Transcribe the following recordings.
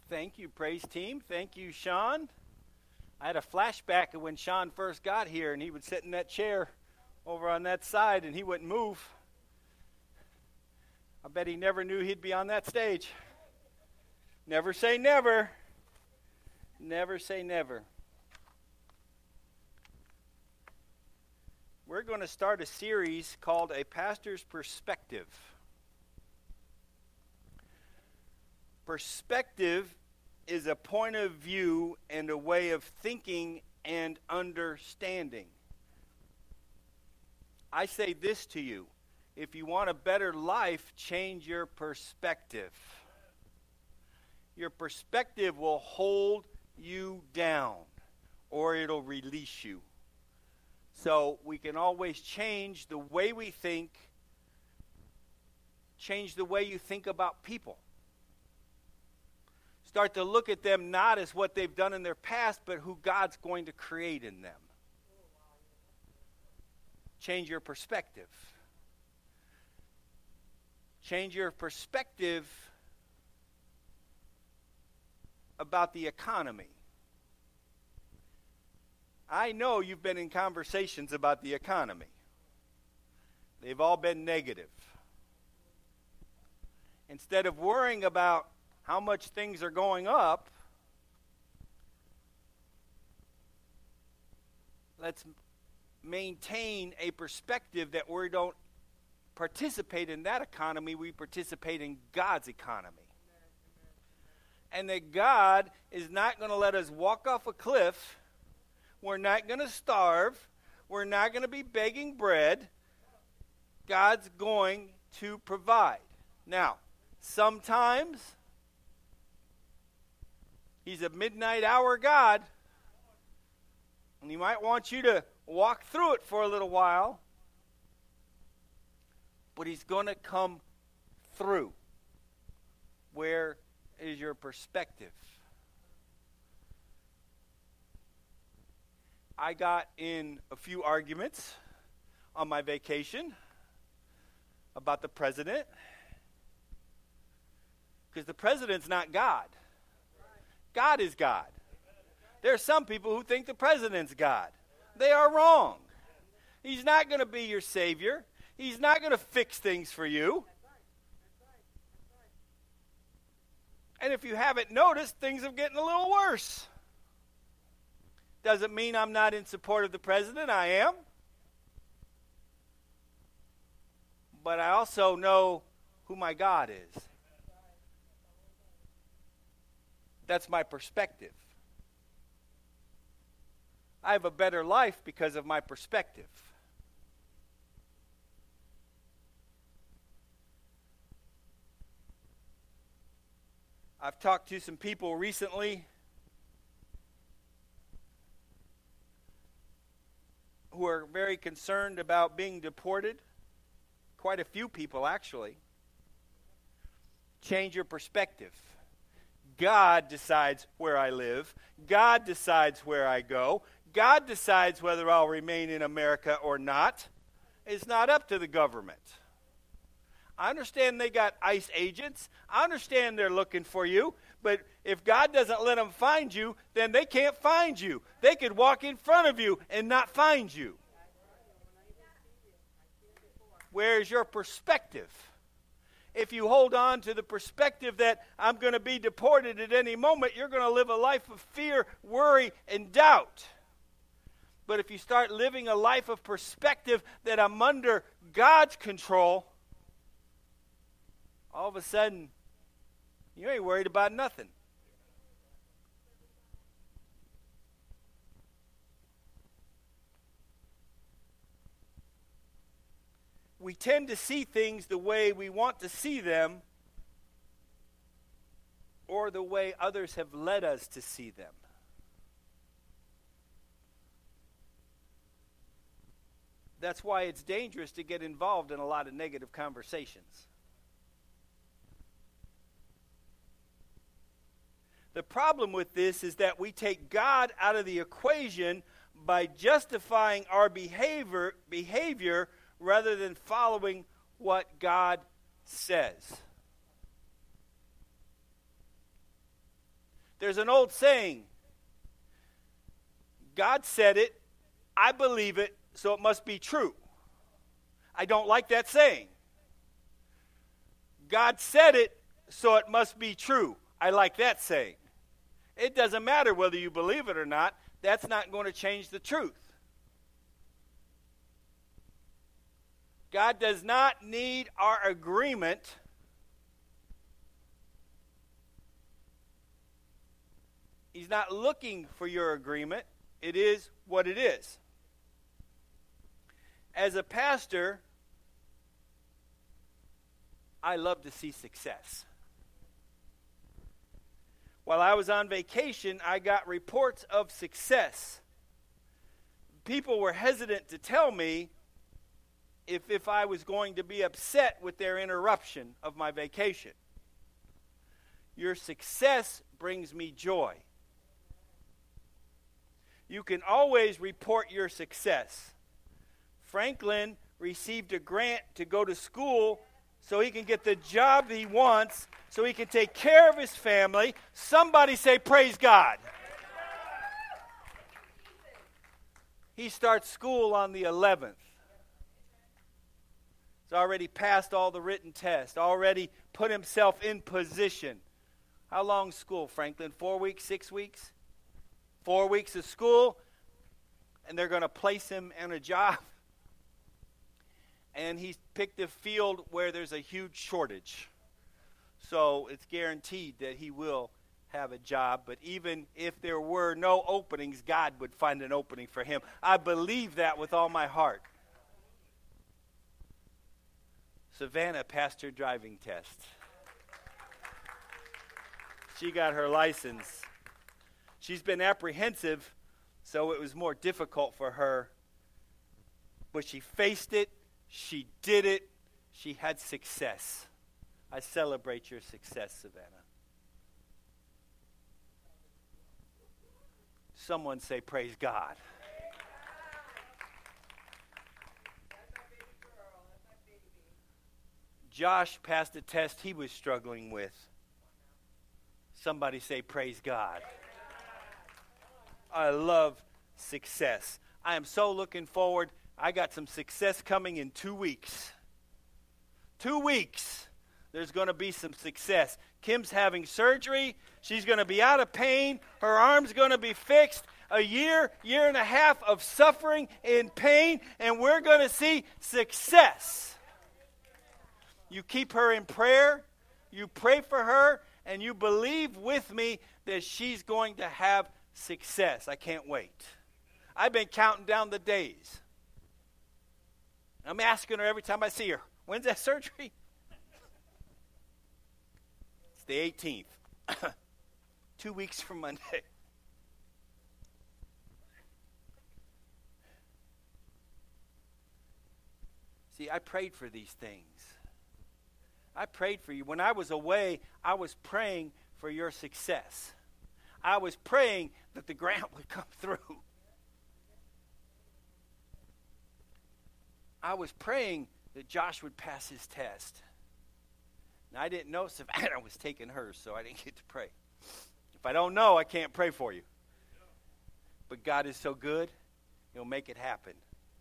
Thank you, praise team. Thank you, Sean. I had a flashback of when Sean first got here, and he would sit in that chair over on that side, and he wouldn't move. I bet he never knew he'd be on that stage. Never say never. Never say never. We're going to start a series called A Pastor's Perspective. Perspective is a point of view and a way of thinking and understanding. I say this to you. If you want a better life, change your perspective. Your perspective will hold you down, or it'll release you. So we can always change the way we think, change the way you think about people. Start to look at them not as what they've done in their past, but who God's going to create in them. Change your perspective. Change your perspective about the economy. I know you've been in conversations about the economy. They've all been negative. Instead of worrying about how much things are going up, let's maintain a perspective that we don't participate in that economy, we participate in God's economy. And that God is not going to let us walk off a cliff. We're not going to starve. We're not going to be begging bread. God's going to provide. Now, sometimes He's a midnight hour God, and He might want you to walk through it for a little while, but He's going to come through. Where is your perspective? I got in a few arguments on my vacation about the president, because the president's not God. God is God. There are some people who think the president's God. They are wrong. He's not going to be your savior. He's not going to fix things for you. And if you haven't noticed, things are getting a little worse. Doesn't mean I'm not in support of the president. I am. But I also know who my God is. That's my perspective. I have a better life because of my perspective. I've talked to some people recently who are very concerned about being deported. Quite a few people, actually. Change your perspective. God decides where I live. God decides where I go. God decides whether I'll remain in America or not. It's not up to the government. I understand they got ICE agents. I understand they're looking for you. But if God doesn't let them find you, then they can't find you. They could walk in front of you and not find you. Where's your perspective? If you hold on to the perspective that I'm going to be deported at any moment, you're going to live a life of fear, worry, and doubt. But if you start living a life of perspective that I'm under God's control, all of a sudden, you ain't worried about nothing. We tend to see things the way we want to see them, or the way others have led us to see them. That's why it's dangerous to get involved in a lot of negative conversations. The problem with this is that we take God out of the equation by justifying our behavior rather than following what God says. There's an old saying, God said it, I believe it, so it must be true. I don't like that saying. God said it, so it must be true. I like that saying. It doesn't matter whether you believe it or not. That's not going to change the truth. God does not need our agreement. He's not looking for your agreement. It is what it is. As a pastor, I love to see success. While I was on vacation, I got reports of success. People were hesitant to tell me if I was going to be upset with their interruption of my vacation. Your success brings me joy. You can always report your success. Franklin received a grant to go to school so he can get the job he wants, so he can take care of his family. Somebody say, praise God. He starts school on the 11th. He's already passed all the written tests, already put himself in position. How long school, Franklin? 4 weeks, 6 weeks? 4 weeks of school, and they're going to place him in a job. And he's picked a field where there's a huge shortage. So it's guaranteed that he will have a job. But even if there were no openings, God would find an opening for him. I believe that with all my heart. Savannah passed her driving test. She got her license. She's been apprehensive, so it was more difficult for her. But she faced it. She did it. She had success. I celebrate your success, Savannah. Someone say, praise God. Josh passed a test he was struggling with. Somebody say, praise God. I love success. I am so looking forward. I got some success coming in 2 weeks. 2 weeks, there's going to be some success. Kim's having surgery. She's going to be out of pain. Her arm's going to be fixed. A year and a half of suffering in pain, and we're going to see success. You keep her in prayer. You pray for her, and you believe with me that she's going to have success. I can't wait. I've been counting down the days. I'm asking her every time I see her, when's that surgery? It's the 18th. 2 weeks from Monday. See, I prayed for these things. I prayed for you. When I was away, I was praying for your success. I was praying that the grant would come through. I was praying that Josh would pass his test. Now, I didn't know Savannah was taking hers, so I didn't get to pray. If I don't know, I can't pray for you. But God is so good, He'll make it happen.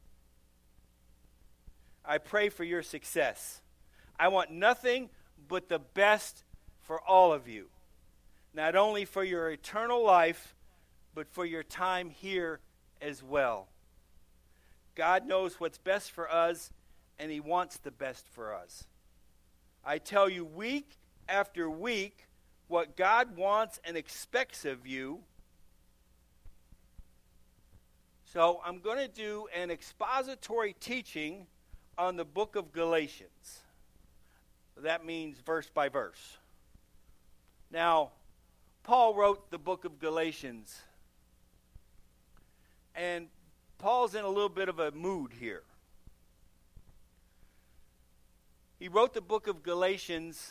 I pray for your success. I want nothing but the best for all of you. Not only for your eternal life, but for your time here as well. God knows what's best for us, and He wants the best for us. I tell you week after week what God wants and expects of you. So I'm going to do an expository teaching on the book of Galatians. That means verse by verse. Now, Paul wrote the book of Galatians, and Paul's in a little bit of a mood here. He wrote the book of Galatians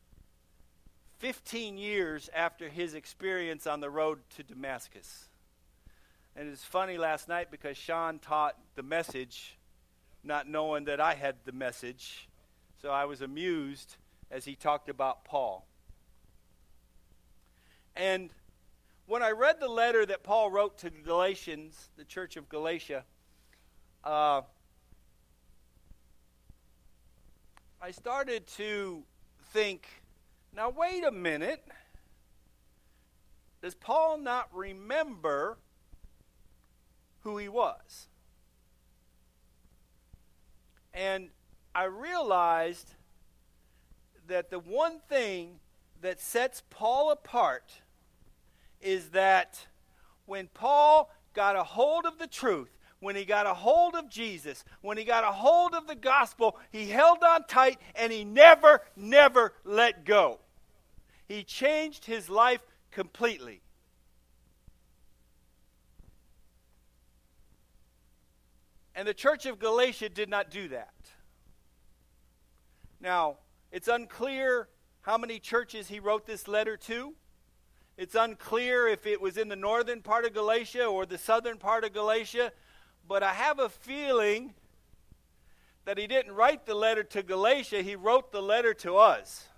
15 years after his experience on the road to Damascus. And it's funny last night because Sean taught the message, not knowing that I had the message. So I was amused as he talked about Paul. And when I read the letter that Paul wrote to the Galatians, the church of Galatia, I started to think, now wait a minute. Does Paul not remember who he was? And I realized that the one thing that sets Paul apart is that when Paul got a hold of the truth, when he got a hold of Jesus, when he got a hold of the gospel, he held on tight and he never let go. He changed his life completely. And the church of Galatia did not do that. Now, it's unclear how many churches he wrote this letter to. It's unclear if it was in the northern part of Galatia or the southern part of Galatia. But I have a feeling that he didn't write the letter to Galatia, he wrote the letter to us.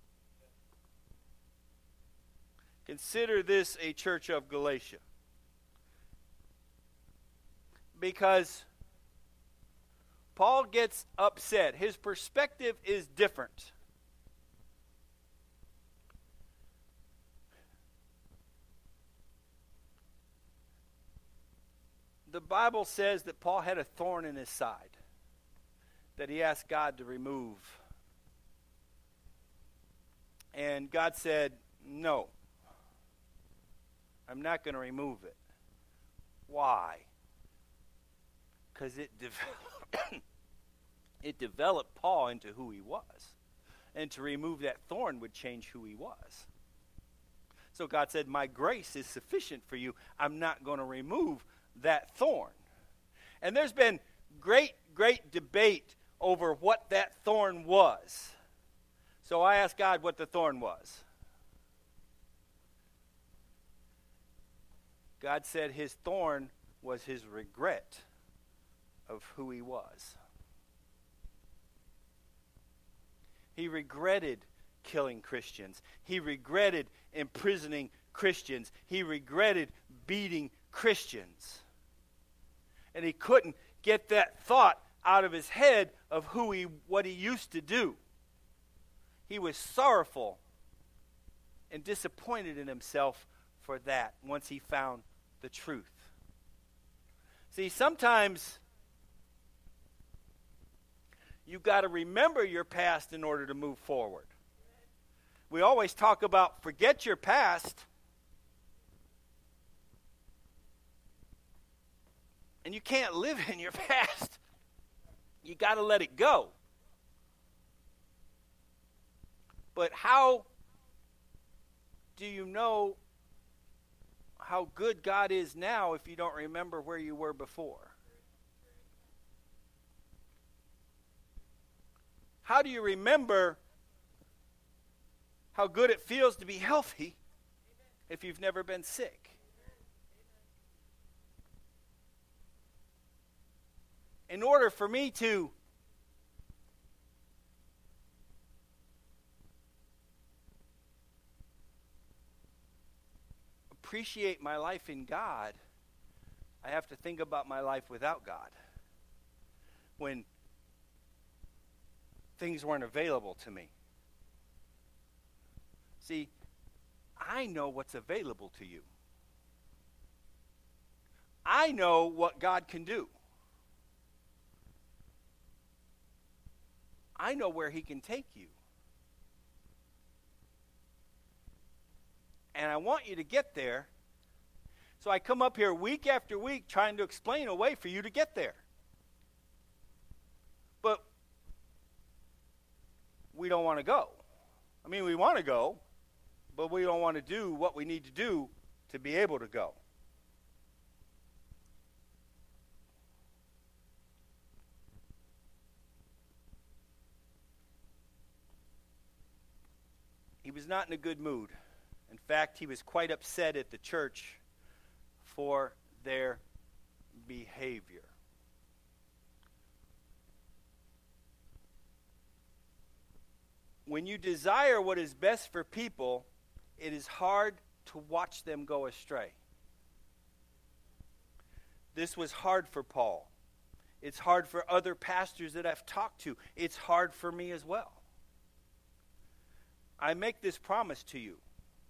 Consider this a church of Galatia. Because Paul gets upset. His perspective is different. The Bible says that Paul had a thorn in his side that he asked God to remove. And God said, no, I'm not going to remove it. Why? Because it developed Paul into who he was. And to remove that thorn would change who he was. So God said, my grace is sufficient for you. I'm not going to remove that thorn. And there's been great debate over what that thorn was. So I asked God what the thorn was. God said his thorn was his regret of who he was. He regretted killing Christians. He regretted imprisoning Christians. He regretted beating Christians. And he couldn't get that thought out of his head of what he used to do. He was sorrowful and disappointed in himself for that once he found the truth. See, sometimes you've got to remember your past in order to move forward. We always talk about forget your past. And you can't live in your past. You got to let it go. But how do you know how good God is now if you don't remember where you were before? How do you remember how good it feels to be healthy if you've never been sick? In order for me to appreciate my life in God, I have to think about my life without God. When things weren't available to me. See, I know what's available to you. I know what God can do. I know where he can take you. And I want you to get there. So I come up here week after week trying to explain a way for you to get there. But we don't want to go. I mean, we want to go, but we don't want to do what we need to do to be able to go. He was not in a good mood. In fact, he was quite upset at the church for their behavior. When you desire what is best for people, it is hard to watch them go astray. This was hard for Paul. It's hard for other pastors that I've talked to. It's hard for me as well. I make this promise to you.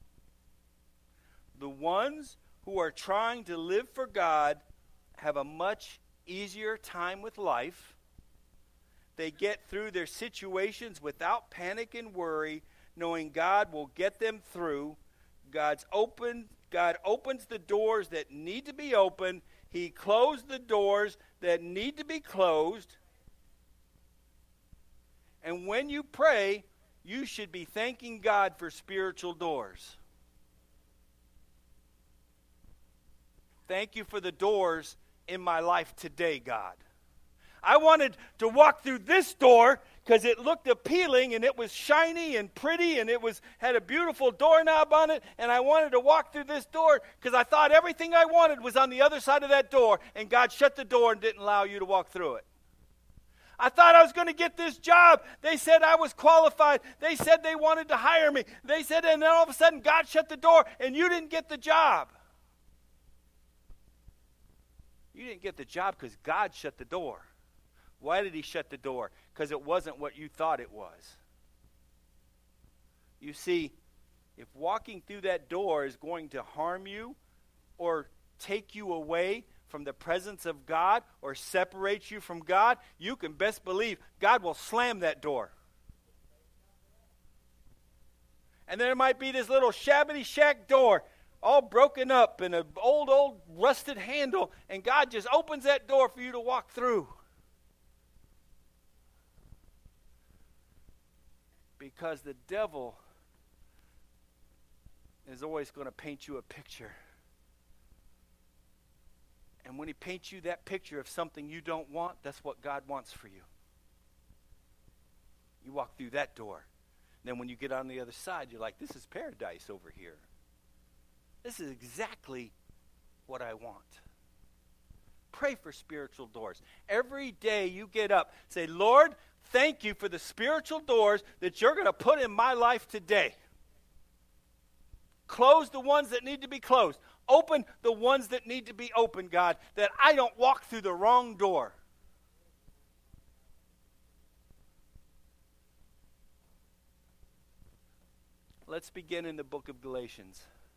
The ones who are trying to live for God have a much easier time with life. They get through their situations without panic and worry, knowing God will get them through. God opens the doors that need to be opened. He closed the doors that need to be closed. And when you pray, you should be thanking God for spiritual doors. Thank you for the doors in my life today, God. I wanted to walk through this door because it looked appealing and it was shiny and pretty and had a beautiful doorknob on it, and I wanted to walk through this door because I thought everything I wanted was on the other side of that door, and God shut the door and didn't allow you to walk through it. I thought I was going to get this job. They said I was qualified. They said they wanted to hire me. They said, and then all of a sudden God shut the door and you didn't get the job. You didn't get the job because God shut the door. Why did he shut the door? Because it wasn't what you thought it was. You see, if walking through that door is going to harm you or take you away from the presence of God or separate you from God, you can best believe God will slam that door. And there might be this little shabby shack door, all broken up and an old rusted handle, and God just opens that door for you to walk through. Because the devil is always going to paint you a picture. And when he paints you that picture of something you don't want, that's what God wants for you. You walk through that door. Then when you get on the other side, you're like, this is paradise over here. This is exactly what I want. Pray for spiritual doors. Every day you get up, say, Lord, thank you for the spiritual doors that you're going to put in my life today. Close the ones that need to be closed. Open the ones that need to be opened, God, that I don't walk through the wrong door. Let's begin in the book of Galatians.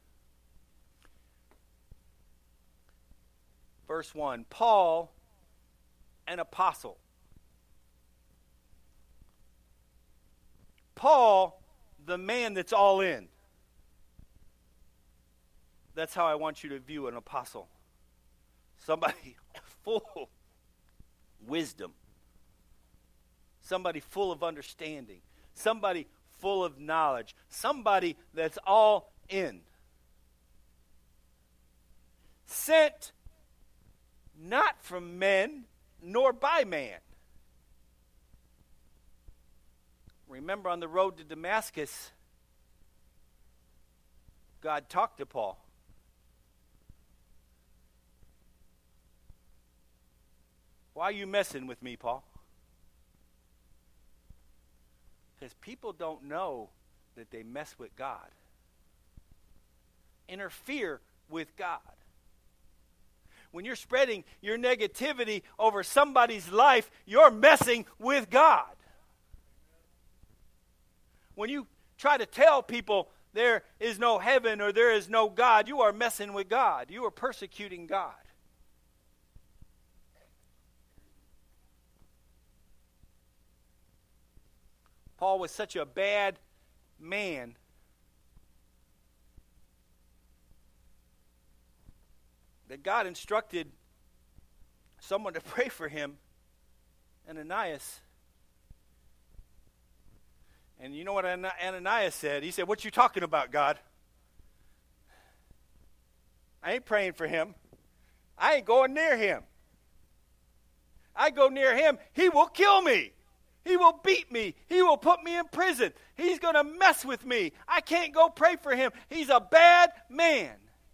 Verse 1, Paul, an apostle. Paul, the man that's all in. That's how I want you to view an apostle. Somebody full of wisdom. Somebody full of understanding. Somebody full of knowledge. Somebody that's all in. Sent not from men, nor by man. Remember, on the road to Damascus, God talked to Paul. Why are you messing with me, Paul? Because people don't know that they mess with God. Interfere with God. When you're spreading your negativity over somebody's life, you're messing with God. When you try to tell people there is no heaven or there is no God, you are messing with God. You are persecuting God. Paul was such a bad man that God instructed someone to pray for him, Ananias. And you know what Ananias said? He said, "What you talking about, God? I ain't praying for him. I ain't going near him. I go near him, he will kill me. He will beat me. He will put me in prison. He's going to mess with me. I can't go pray for him. He's a bad man."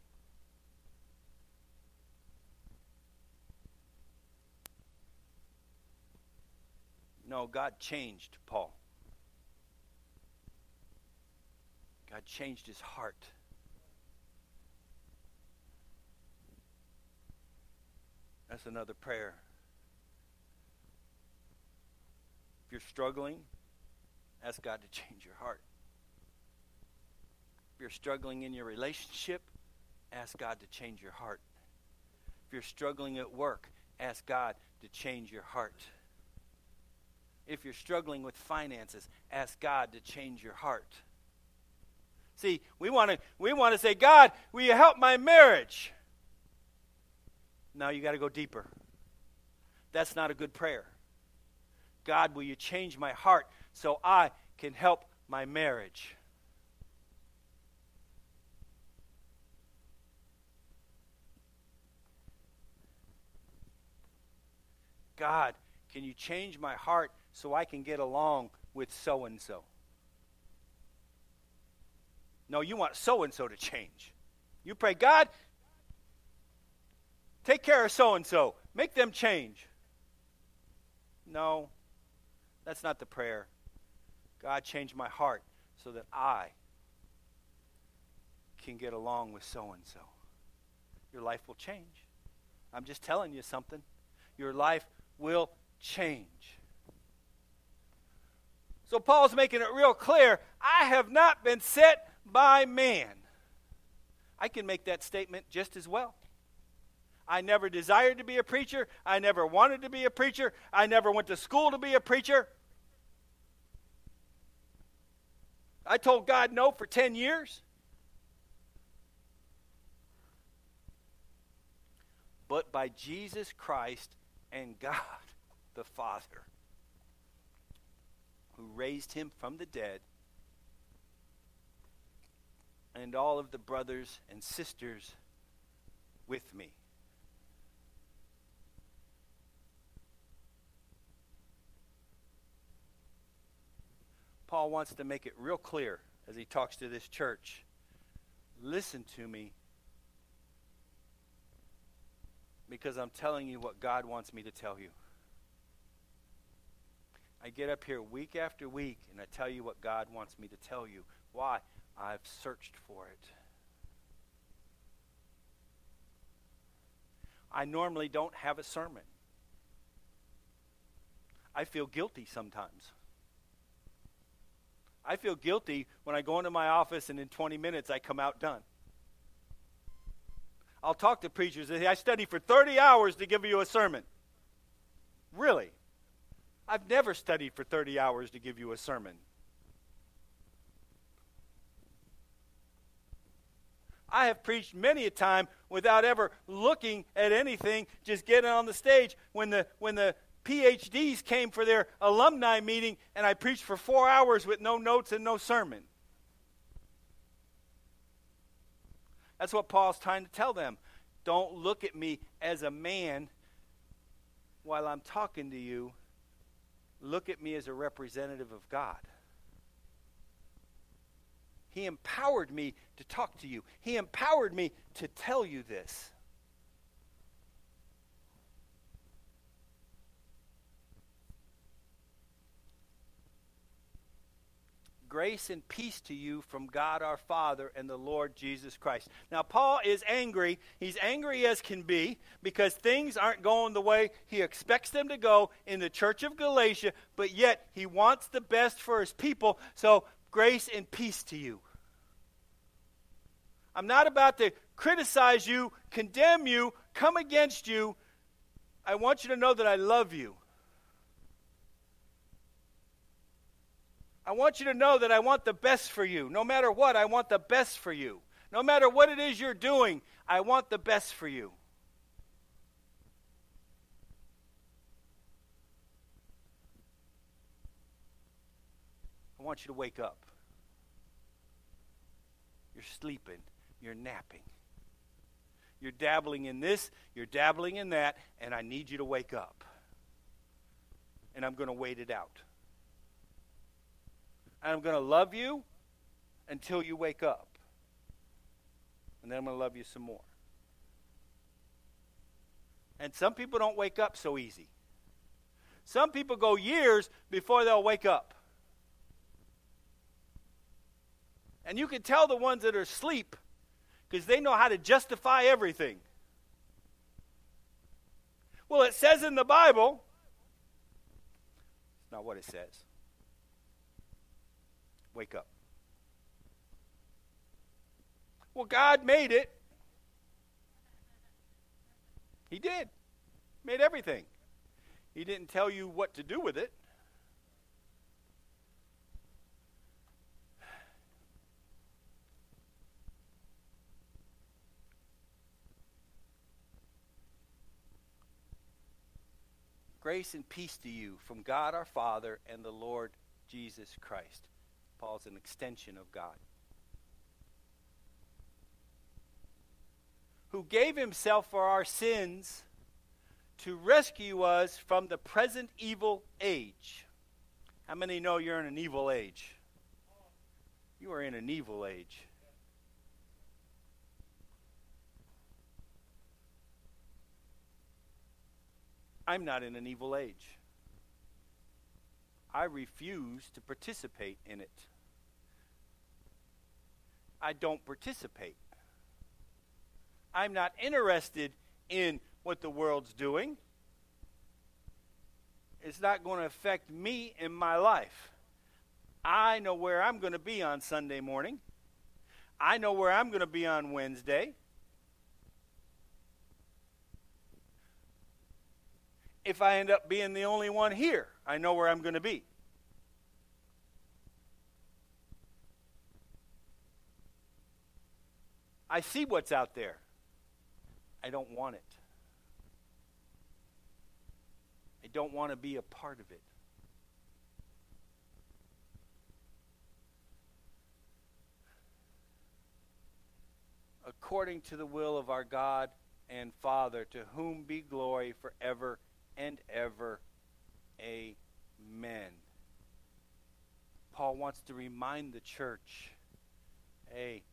No, God changed Paul. God changed his heart. That's another prayer. If you're struggling, ask God to change your heart. If you're struggling in your relationship, ask God to change your heart. If you're struggling at work, ask God to change your heart. If you're struggling with finances, ask God to change your heart. See, we want to say, God, will you help my marriage? Now you got to go deeper. That's not a good prayer. God, will you change my heart so I can help my marriage? God, can you change my heart so I can get along with so-and-so? No, you want so-and-so to change. You pray, God, take care of so-and-so. Make them change. No, that's not the prayer. God, change my heart so that I can get along with so-and-so. Your life will change. I'm just telling you something. Your life will change. So Paul's making it real clear, I have not been set by man. I can make that statement just as well. I never desired to be a preacher. I never wanted to be a preacher. I never went to school to be a preacher. I told God no for 10 years. But by Jesus Christ and God the Father, who raised him from the dead, and all of the brothers and sisters with me. Paul wants to make it real clear as he talks to this church. Listen to me, because I'm telling you what God wants me to tell you. I get up here week after week and I tell you what God wants me to tell you. Why? I've searched for it. I normally don't have a sermon. I feel guilty sometimes. I feel guilty when I go into my office and in 20 minutes I come out done. I'll talk to preachers and say, I studied for 30 hours to give you a sermon. Really? I've never studied for 30 hours to give you a sermon. I have preached many a time without ever looking at anything, just getting on the stage. When the PhDs came for their alumni meeting, and I preached for 4 hours with no notes and no sermon. That's what Paul's trying to tell them. Don't look at me as a man while I'm talking to you. Look at me as a representative of God. He empowered me to talk to you. He empowered me to tell you this. Grace and peace to you from God our Father and the Lord Jesus Christ. Now, Paul is angry. He's angry as can be because things aren't going the way he expects them to go in the church of Galatia, but yet he wants the best for his people. So, grace and peace to you. I'm not about to criticize you, condemn you, come against you. I want you to know that I love you. I want you to know that I want the best for you. No matter what, I want the best for you. No matter what it is you're doing, I want the best for you. I want you to wake up. You're sleeping. You're napping. You're dabbling in this. You're dabbling in that. And I need you to wake up. And I'm going to wait it out. And I'm going to love you until you wake up. And then I'm going to love you some more. And some people don't wake up so easy. Some people go years before they'll wake up. And you can tell the ones that are asleep because they know how to justify everything. Well, it says in the Bible. It's not what it says. Wake up. Well, God made it. He did. Made everything. He didn't tell you what to do with it. Grace and peace to you from God our Father and the Lord Jesus Christ. Paul's an extension of God. Who gave himself for our sins to rescue us from the present evil age. How many know you're in an evil age? You are in an evil age. I'm not in an evil age. I refuse to participate in it. I don't participate. I'm not interested in what the world's doing. It's not going to affect me in my life. I know where I'm going to be on Sunday morning. I know where I'm going to be on Wednesday. If I end up being the only one here, I know where I'm going to be. I see what's out there. I don't want it. I don't want to be a part of it. According to the will of our God and Father, to whom be glory forever and ever. Amen. Paul wants to remind the church, hey,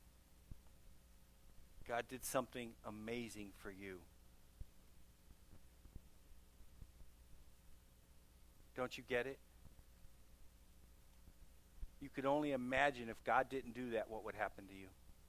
God did something amazing for you. Don't you get it? You could only imagine if God didn't do that, what would happen to you.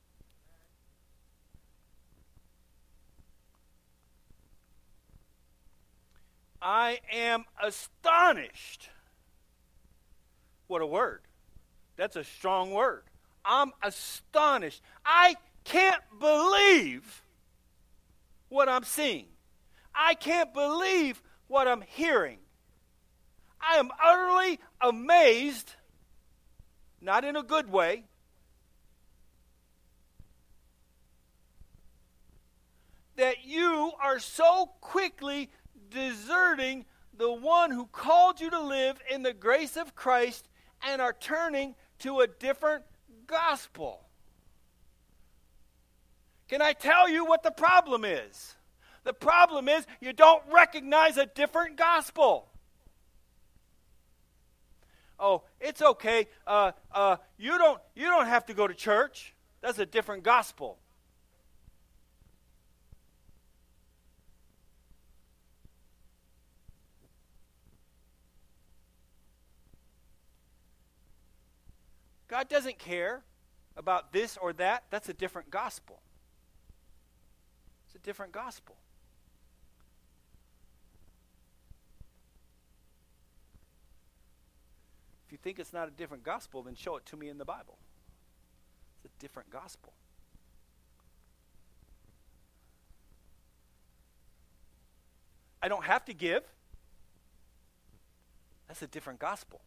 I am astonished. What a word. That's a strong word. I'm astonished. I can't believe what I'm seeing. I can't believe what I'm hearing. I am utterly amazed, not in a good way, that you are so quickly deserting the one who called you to live in the grace of Christ and are turning to a different gospel. Can I tell you what the problem is? The problem is you don't recognize a different gospel. Oh, it's okay. You don't have to go to church. That's a different gospel. God doesn't care about this or that. That's a different gospel. It's a different gospel. If you think it's not a different gospel, then show it to me in the Bible. It's a different gospel. I don't have to give. That's a different gospel.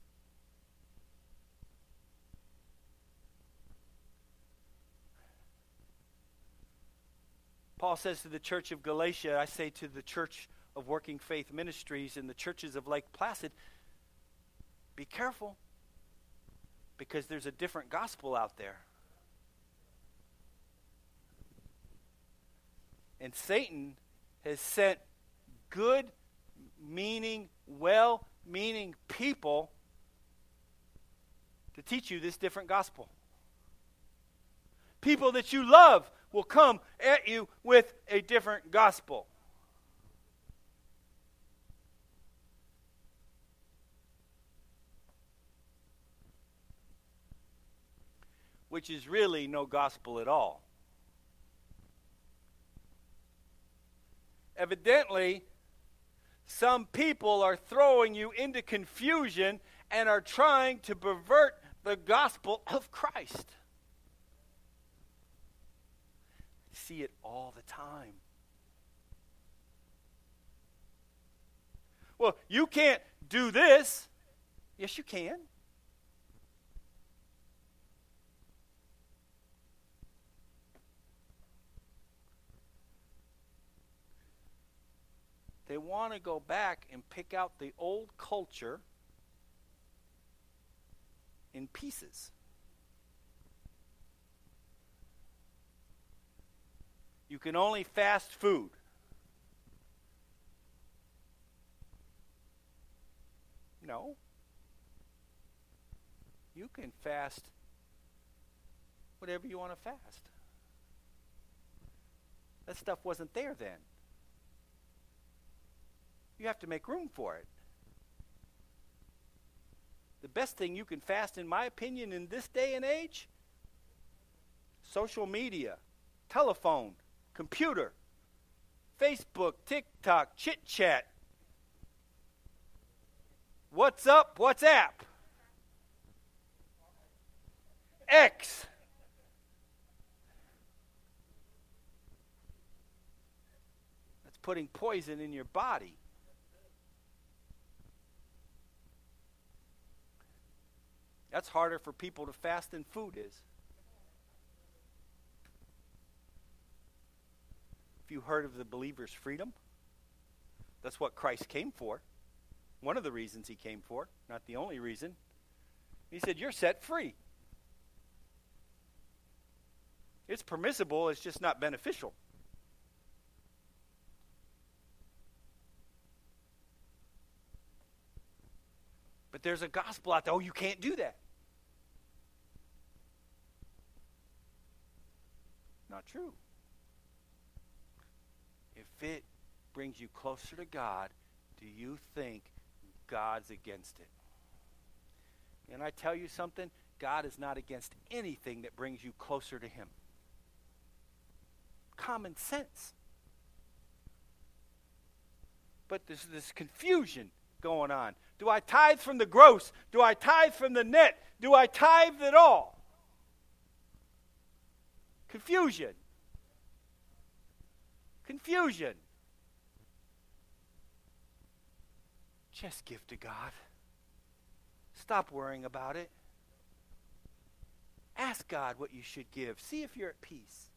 Paul says to the church of Galatia, I say to the church of Working Faith Ministries and the churches of Lake Placid, be careful, because there's a different gospel out there. And Satan has sent good-meaning, well-meaning people to teach you this different gospel. People that you love will come at you with a different gospel. Which is really no gospel at all. Evidently, Some people are throwing you into confusion and are trying to pervert the gospel of Christ. I see it all the time. Well, you can't do this. Yes, you can. They want to go back and pick out the old culture in pieces. You can only fast food. No. You can fast whatever you want to fast. That stuff wasn't there then. You have to make room for it. The best thing you can fast, in my opinion, in this day and age, social media, telephone, computer, Facebook, TikTok, chit-chat. What's up? WhatsApp. X. That's putting poison in your body. That's harder for people to fast than food is. If you heard of the believer's freedom, that's what Christ came for. One of the reasons he came for, not the only reason. He said, you're set free. It's permissible, it's just not beneficial. But there's a gospel out there. Oh, you can't do that. Not true. If it brings you closer to God, do you think God's against it? And I tell you something, God is not against anything that brings you closer to him. Common sense. But there's this confusion going on. Do I tithe from the gross? Do I tithe from the net? Do I tithe at all? Confusion. Confusion. Just give to God. Stop worrying about it. Ask God what you should give. See if you're at peace.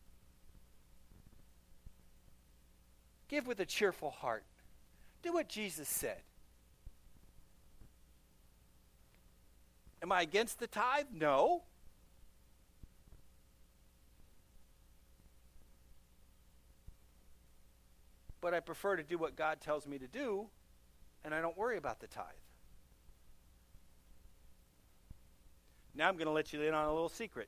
Give with a cheerful heart. Do what Jesus said. Am I against the tithe? No. But I prefer to do what God tells me to do, and I don't worry about the tithe. Now I'm going to let you in on a little secret.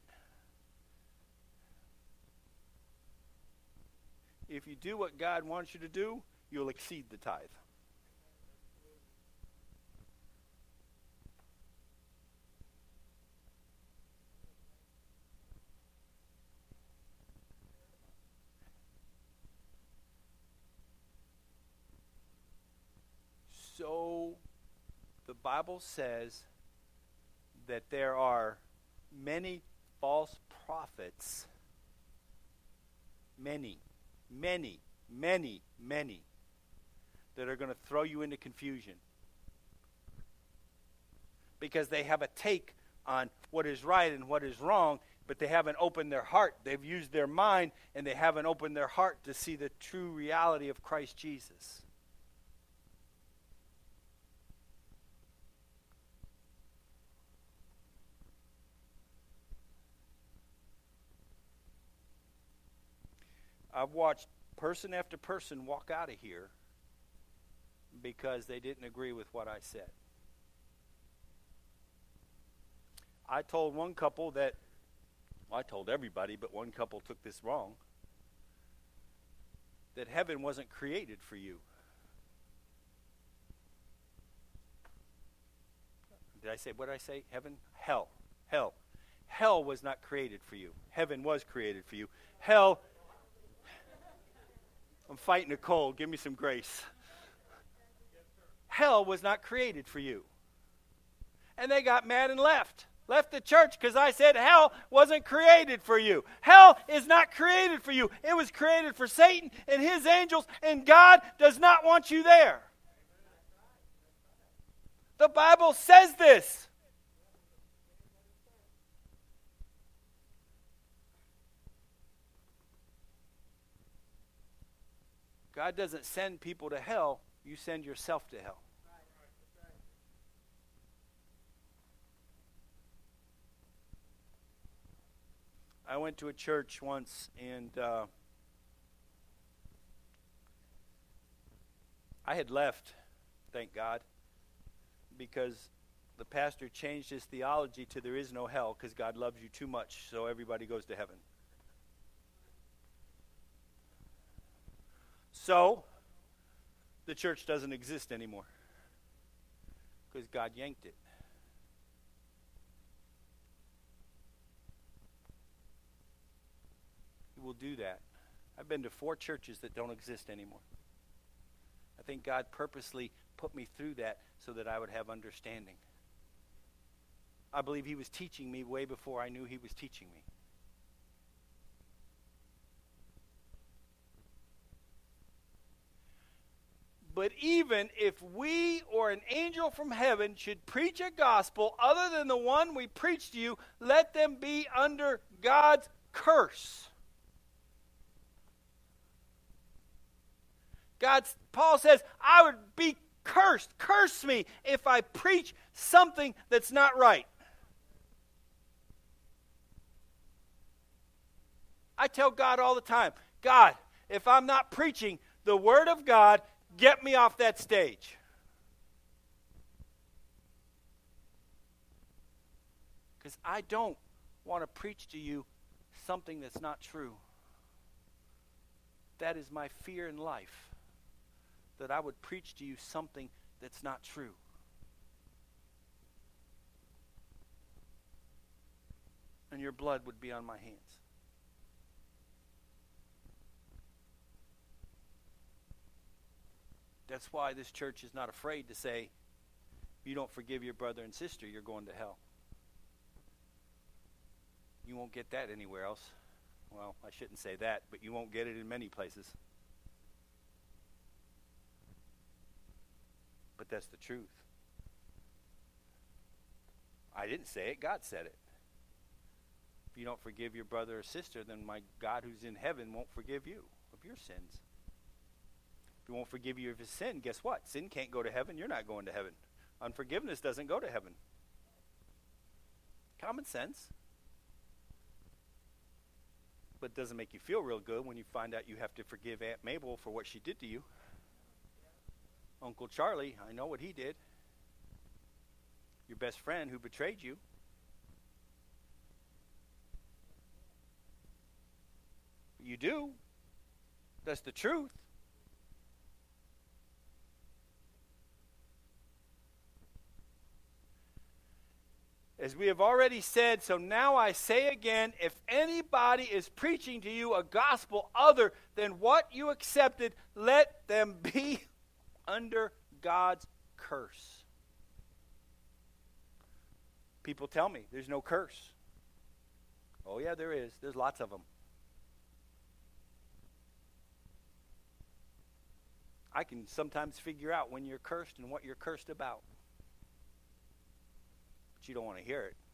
If you do what God wants you to do, you'll exceed the tithe. So, the Bible says that there are many false prophets, many, that are going to throw you into confusion. Because they have a take on what is right and what is wrong, but they haven't opened their heart. They've used their mind, and they haven't opened their heart to see the true reality of Christ Jesus. I've watched person after person walk out of here because they didn't agree with what I said. I told one couple that, well, I told everybody, but one couple took this wrong, that heaven wasn't created for you. What did I say? Heaven? Hell. Hell. Hell was not created for you. Heaven was created for you. Hell, I'm fighting a cold. Give me some grace. hell was not created for you. And they got mad and left the church because I said hell wasn't created for you. Hell is not created for you. It was created for Satan and his angels, and God does not want you there. The Bible says this. God doesn't send people to hell. You send yourself to hell. I went to a church once, and I had left, thank God, because the pastor changed his theology to there is no hell because God loves you too much, so everybody goes to heaven. So, the church doesn't exist anymore because God yanked it. He will do that. I've been to 4 churches that don't exist anymore. I think God purposely put me through that so that I would have understanding. I believe he was teaching me way before I knew he was teaching me. But even if we or an angel from heaven should preach a gospel other than the one we preach to you, let them be under God's curse. Paul says, I would be cursed. Curse me if I preach something that's not right. I tell God all the time, God, if I'm not preaching the Word of God, get me off that stage. Because I don't want to preach to you something that's not true. That is my fear in life, that I would preach to you something that's not true. And your blood would be on my hands. That's why this church is not afraid to say, if you don't forgive your brother and sister, you're going to hell. You won't get that anywhere else. Well, I shouldn't say that, but you won't get it in many places. But that's the truth. I didn't say it, God said it. If you don't forgive your brother or sister, then my God who's in heaven won't forgive you of your sins. If he won't forgive you of his sin, guess what? Sin can't go to heaven. You're not going to heaven. Unforgiveness doesn't go to heaven. Common sense. But it doesn't make you feel real good when you find out you have to forgive Aunt Mabel for what she did to you. Uncle Charlie, I know what he did. Your best friend who betrayed you. You do. That's the truth. As we have already said, so now I say again, if anybody is preaching to you a gospel other than what you accepted, let them be under God's curse. People tell me there's no curse. Oh yeah, there is. There's lots of them. I can sometimes figure out when you're cursed and what you're cursed about. But you don't want to hear it.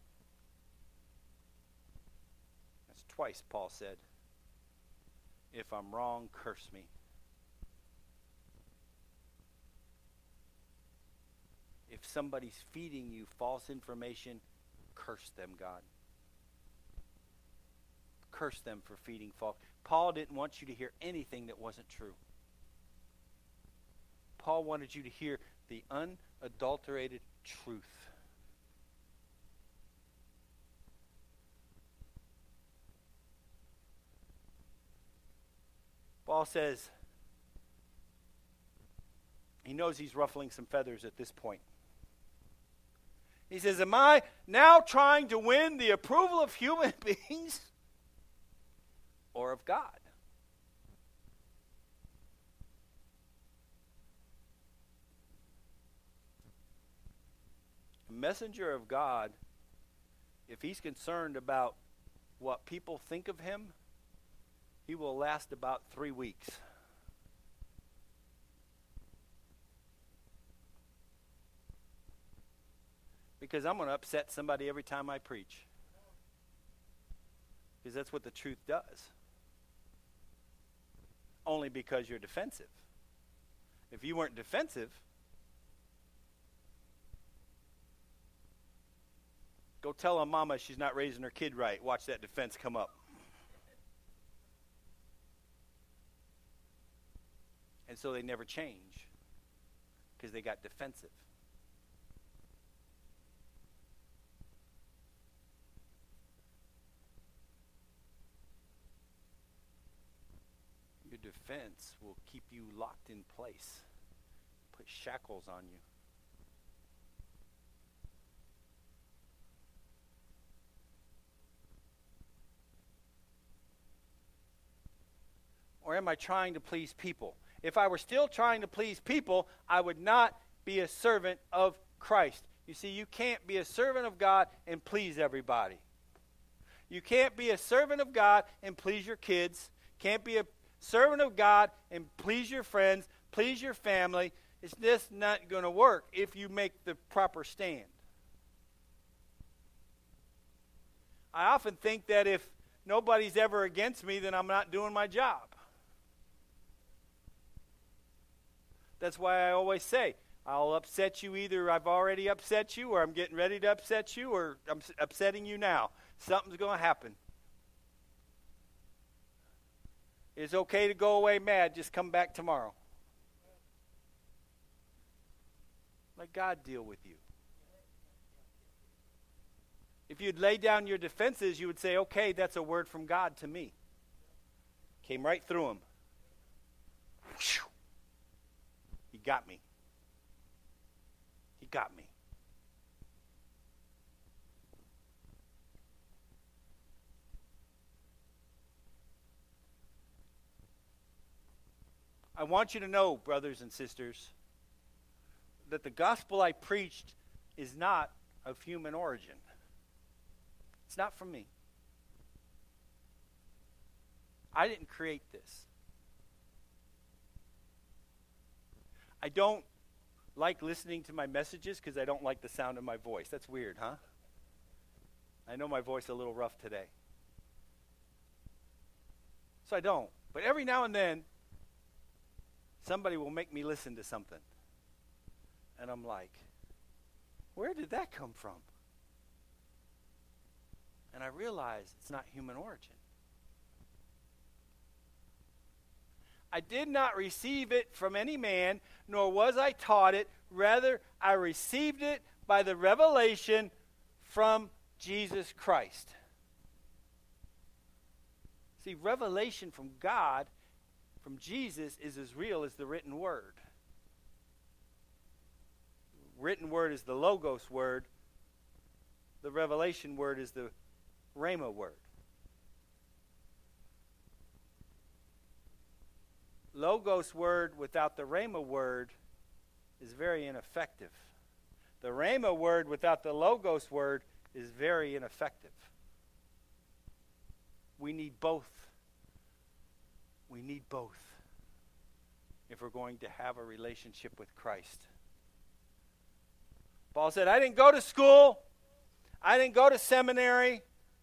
That's twice Paul said, if I'm wrong, curse me. If somebody's feeding you false information, curse them, God. Curse them for feeding false. Paul didn't want you to hear anything that wasn't true. Paul wanted you to hear the unadulterated truth. Paul says, he knows he's ruffling some feathers at this point. He says, am I now trying to win the approval of human beings or of God? messenger of God, if he's concerned about what people think of him, he will last about 3 weeks. Because I'm going to upset somebody every time I preach. Because that's what the truth does. Only because you're defensive. If you weren't defensive, go tell a mama she's not raising her kid right. Watch that defense come up. And so they never change because they got defensive. Your defense will keep you locked in place, put shackles on you. Or am I trying to please people? If I were still trying to please people, I would not be a servant of Christ. You see, you can't be a servant of God and please everybody. You can't be a servant of God and please your kids. Can't be a servant of God and please your friends, please your family. It's just not going to work if you make the proper stand. I often think that if nobody's ever against me, then I'm not doing my job. That's why I always say, I'll upset you. Either I've already upset you, or I'm getting ready to upset you, or I'm upsetting you now. Something's going to happen. It's okay to go away mad. Just come back tomorrow. Let God deal with you. If you'd lay down your defenses, you would say, okay, that's a word from God to me. Came right through him. Whew. He got me. He got me. I want you to know, brothers and sisters, that the gospel I preached is not of human origin. It's not from me. I didn't create this. I don't like listening to my messages because I don't like the sound of my voice. That's weird, huh? I know my voice is a little rough today. So I don't. But every now and then, somebody will make me listen to something. And I'm like, where did that come from? And I realize it's not human origin. I did not receive it from any man, nor was I taught it. Rather, I received it by the revelation from Jesus Christ. See, revelation from God, from Jesus, is as real as the written word. Written word is the Logos word. The revelation word is the Rhema word. Logos word without the Rhema word is very ineffective. The Rhema word without the Logos word is very ineffective. We need both. We need both if we're going to have a relationship with Christ. Paul said, I didn't go to school. I didn't go to seminary.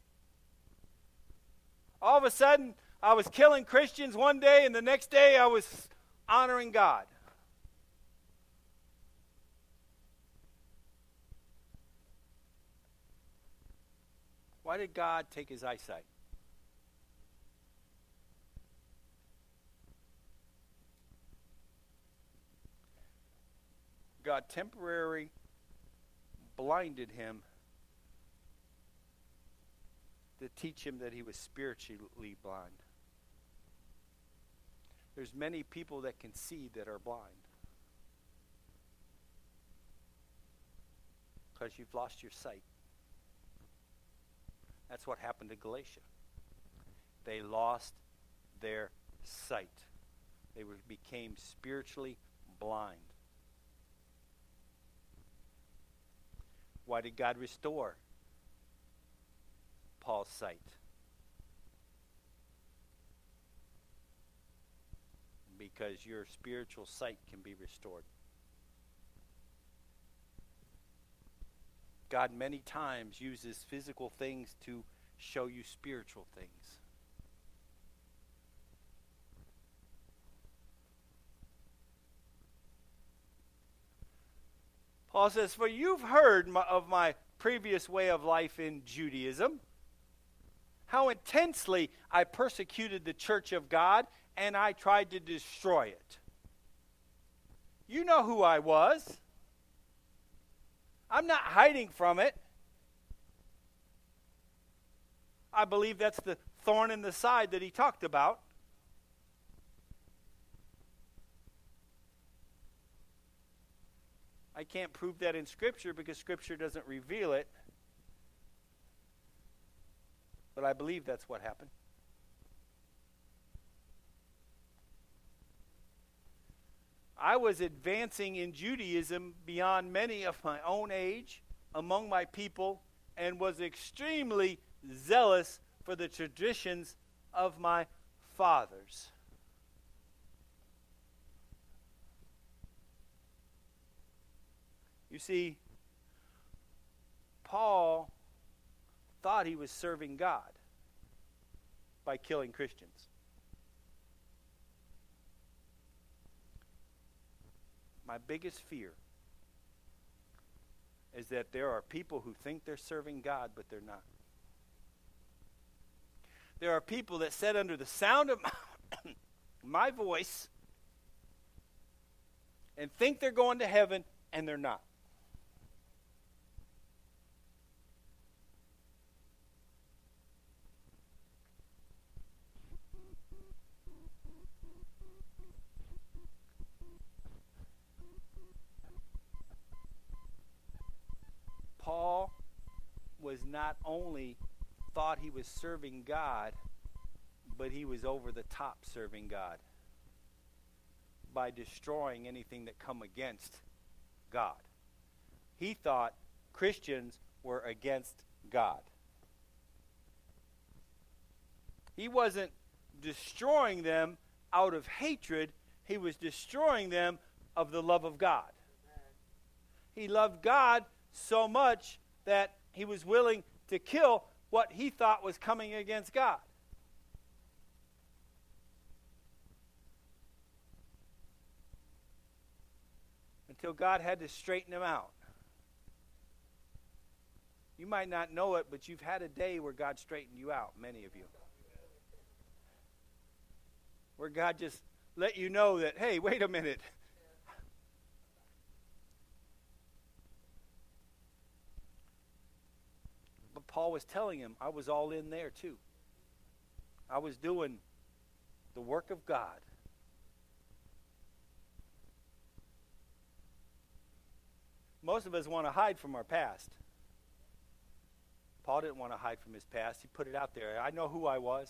All of a sudden, I was killing Christians one day, and the next day I was honoring God. Why did God take his eyesight? God temporarily blinded him to teach him that he was spiritually blind. There's many people that can see that are blind. Because you've lost your sight. That's what happened to Galatia. They lost their sight. They became spiritually blind. Why did God restore Paul's sight? Because your spiritual sight can be restored. God many times uses physical things to show you spiritual things. Paul says, for you've heard of my previous way of life in Judaism, how intensely I persecuted the church of God, and I tried to destroy it. You know who I was. I'm not hiding from it. I believe that's the thorn in the side that he talked about. I can't prove that in Scripture because Scripture doesn't reveal it. But I believe that's what happened. I was advancing in Judaism beyond many of my own age among my people and was extremely zealous for the traditions of my fathers. You see, Paul thought he was serving God by killing Christians. My biggest fear is that there are people who think they're serving God, but they're not. There are people that sit under the sound of my voice and think they're going to heaven, and they're not. Paul was not only thought he was serving God, but he was over the top serving God by destroying anything that come against God. He thought Christians were against God. He wasn't destroying them out of hatred. He was destroying them of the love of God. He loved God so much that he was willing to kill what he thought was coming against God. Until God had to straighten him out. You might not know it, but you've had a day where God straightened you out, many of you. Where God just let you know that, hey, wait a minute. But Paul was telling him, I was all in there too. I was doing the work of God. Most of us want to hide from our past. Paul didn't want to hide from his past. He put it out there. I know who I was.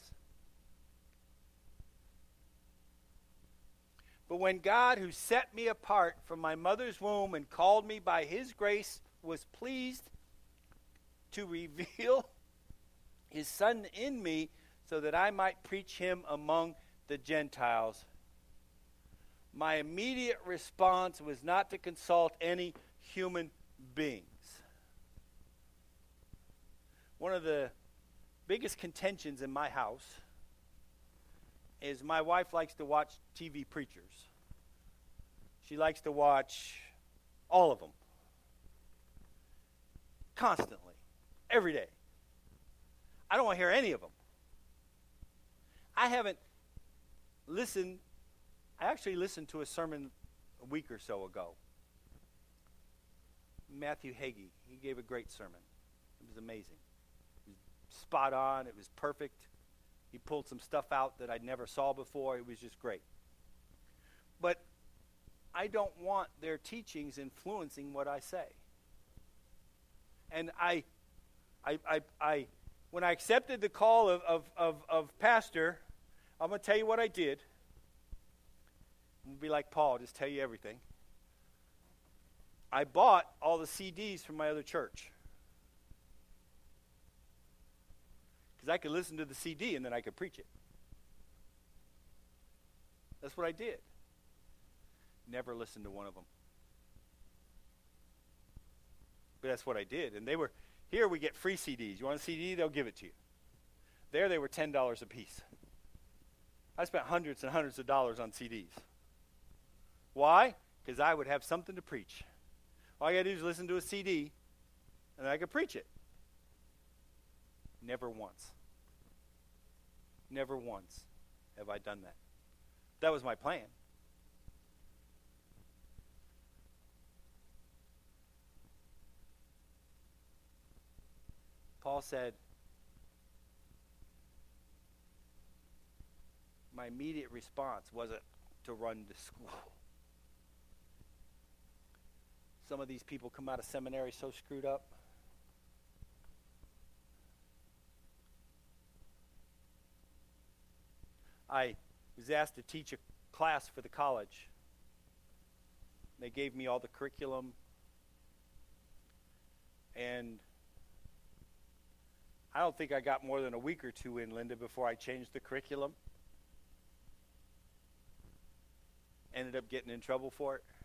But when God, who set me apart from my mother's womb and called me by his grace, was pleased to reveal his Son in me so that I might preach him among the Gentiles, my immediate response was not to consult any human beings. One of the biggest contentions in my house is my wife likes to watch TV preachers. She likes to watch all of them. Constantly. Every day. I don't want to hear any of them. I actually listened to a sermon a week or so ago. Matthew Hagee, he gave a great sermon. It was amazing. It was spot on. It was perfect. He pulled some stuff out that I'd never saw before. It was just great. But I don't want their teachings influencing what I say. And I when I accepted the call of pastor, I'm going to tell you what I did. I'm going to be like Paul, just tell you everything. I bought all the CDs from my other church. Because I could listen to the CD and then I could preach it. That's what I did. Never listened to one of them. But that's what I did. And they were, here we get free CDs. You want a CD? They'll give it to you. There they were $10 a piece. I spent hundreds and hundreds of dollars on CDs. Why? Because I would have something to preach. All I got to do is listen to a CD, and I could preach it. Never once. Never once have I done that. That was my plan. Paul said, my immediate response wasn't to run to school. Some of these people come out of seminary so screwed up. I was asked to teach a class for the college. They gave me all the curriculum. And I don't think I got more than a week or two in, Linda, before I changed the curriculum. Ended up getting in trouble for it.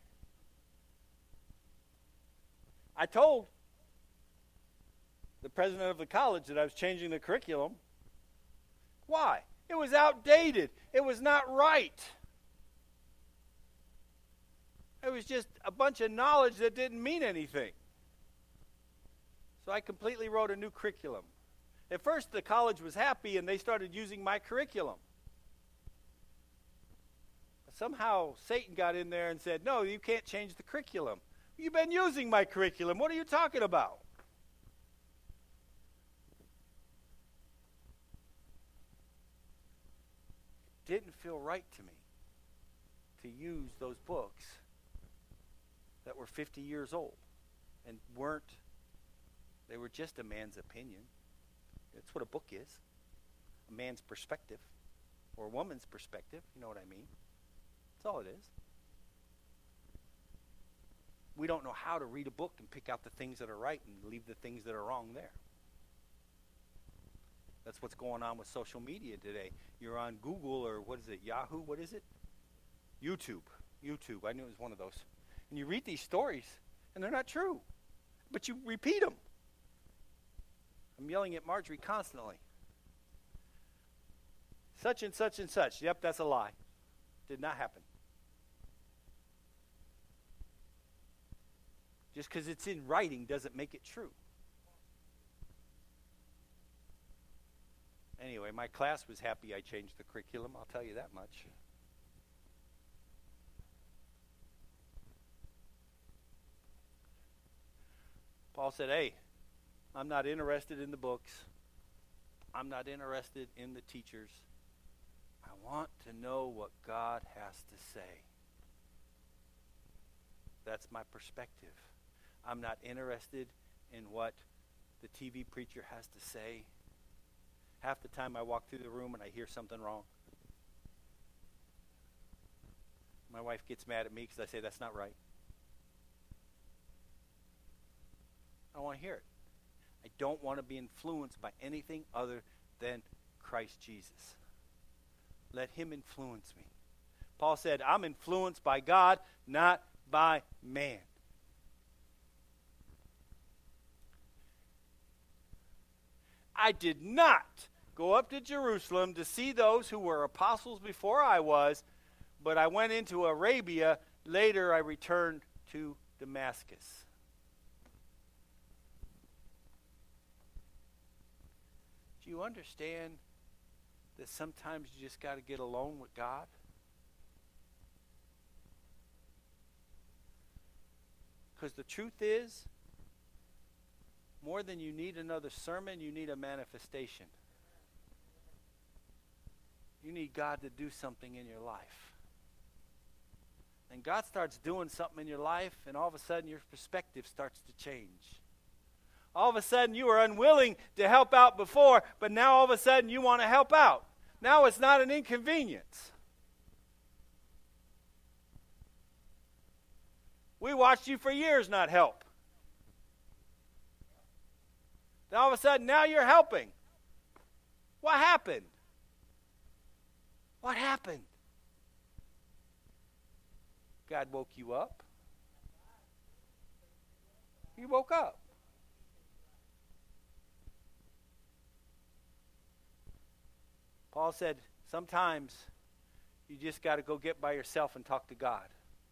I told the president of the college that I was changing the curriculum. Why? It was outdated. It was not right. It was just a bunch of knowledge that didn't mean anything. So I completely wrote a new curriculum. At first, the college was happy, and they started using my curriculum. Somehow, Satan got in there and said, no, you can't change the curriculum. You've been using my curriculum. What are you talking about? It didn't feel right to me to use those books that were 50 years old and they were just a man's opinion. That's what a book is. A man's perspective or a woman's perspective. You know what I mean? That's all it is. We don't know how to read a book and pick out the things that are right and leave the things that are wrong there. That's what's going on with social media today. You're on Google or what is it, Yahoo? What is it? YouTube. I knew it was one of those. And you read these stories, and they're not true. But you repeat them. I'm yelling at Marjorie constantly. Such and such and such. Yep, that's a lie. Did not happen. Just because it's in writing doesn't make it true. Anyway, my class was happy I changed the curriculum, I'll tell you that much. Paul said, hey, I'm not interested in the books. I'm not interested in the teachers. I want to know what God has to say. That's my perspective. I'm not interested in what the TV preacher has to say. Half the time I walk through the room and I hear something wrong. My wife gets mad at me because I say that's not right. I don't want to hear it. I don't want to be influenced by anything other than Christ Jesus. Let him influence me. Paul said, I'm influenced by God, not by man. I did not go up to Jerusalem to see those who were apostles before I was, but I went into Arabia. Later I returned to Damascus. Do you understand that sometimes you just got to get alone with God? Because the truth is, more than you need another sermon, you need a manifestation. You need God to do something in your life. And God starts doing something in your life, and all of a sudden your perspective starts to change. All of a sudden you were unwilling to help out before, but now all of a sudden you want to help out. Now it's not an inconvenience. We watched you for years not help. Then all of a sudden, now you're helping. What happened? What happened? God woke you up. You woke up. Paul said, sometimes you just got to go get by yourself and talk to God.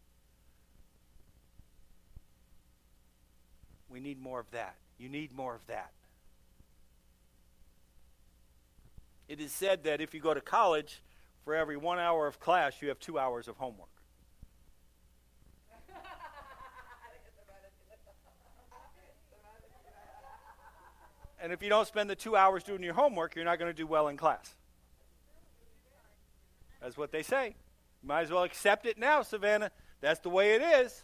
We need more of that. You need more of that. It is said that if you go to college, for every 1 hour of class, you have 2 hours of homework. And if you don't spend the 2 hours doing your homework, you're not going to do well in class. That's what they say. You might as well accept it now, Savannah. That's the way it is.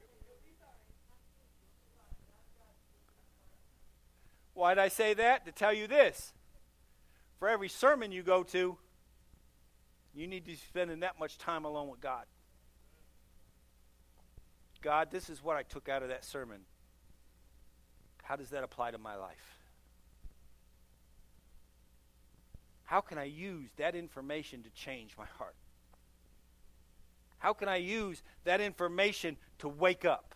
Why did I say that? To tell you this. For every sermon you go to, you need to be spending that much time alone with God. God, this is what I took out of that sermon. How does that apply to my life? How can I use that information to change my heart? How can I use that information to wake up?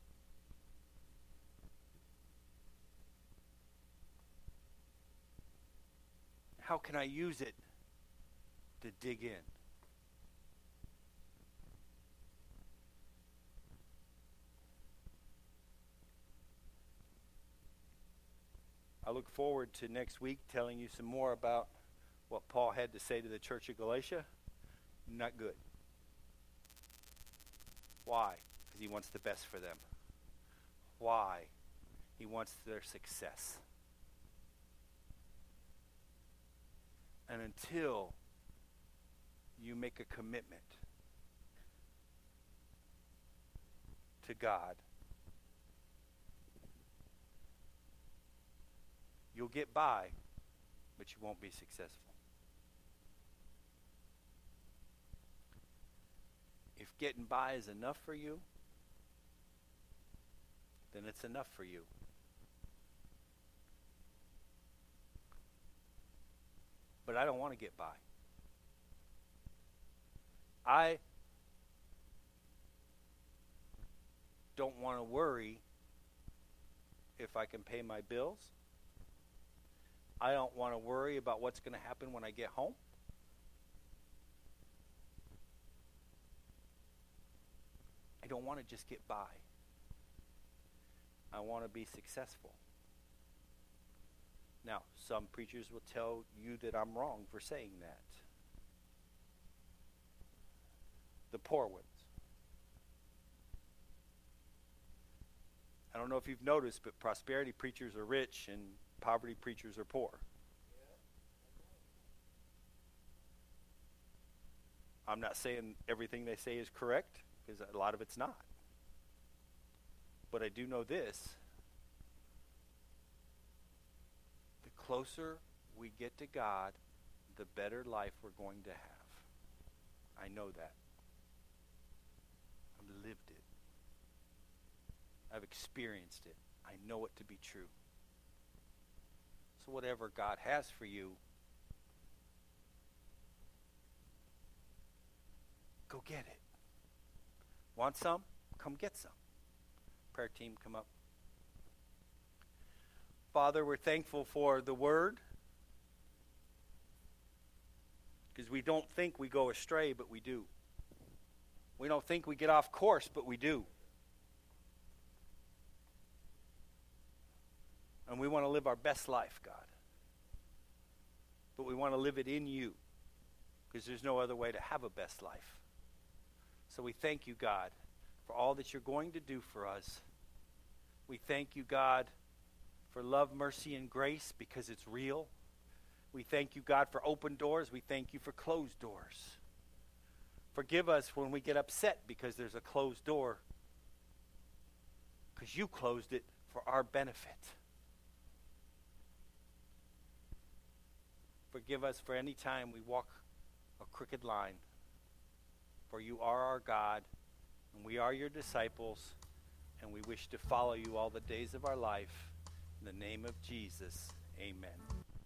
How can I use it to dig in? I look forward to next week telling you some more about what Paul had to say to the church of Galatia. Not good. Why? Because he wants the best for them. Why? He wants their success. And until you make a commitment to God, you'll get by, but you won't be successful. If getting by is enough for you, then it's enough for you. But I don't want to get by. I don't want to worry if I can pay my bills. I don't want to worry about what's going to happen when I get home. I don't want to just get by. I want to be successful. Now, some preachers will tell you that I'm wrong for saying that. The poor ones. I don't know if you've noticed, but prosperity preachers are rich and poverty preachers are poor. I'm not saying everything they say is correct, because a lot of it's not. But I do know this. The closer we get to God, the better life we're going to have. I know that. I've lived it. I've experienced it. I know it to be true. So whatever God has for you, go get it. Want some? Come get some. Prayer team, come up. Father, we're thankful for the word, because we don't think we go astray, but we do. We don't think we get off course, but we do. And we want to live our best life, God. But we want to live it in you, because there's no other way to have a best life. So we thank you, God, for all that you're going to do for us. We thank you, God, for love, mercy, and grace, because it's real. We thank you, God, for open doors. We thank you for closed doors. Forgive us when we get upset because there's a closed door, because you closed it for our benefit. Forgive us for any time we walk a crooked line, for you are our God, And we are your disciples, and we wish to follow you all the days of our life. In the name of Jesus, amen.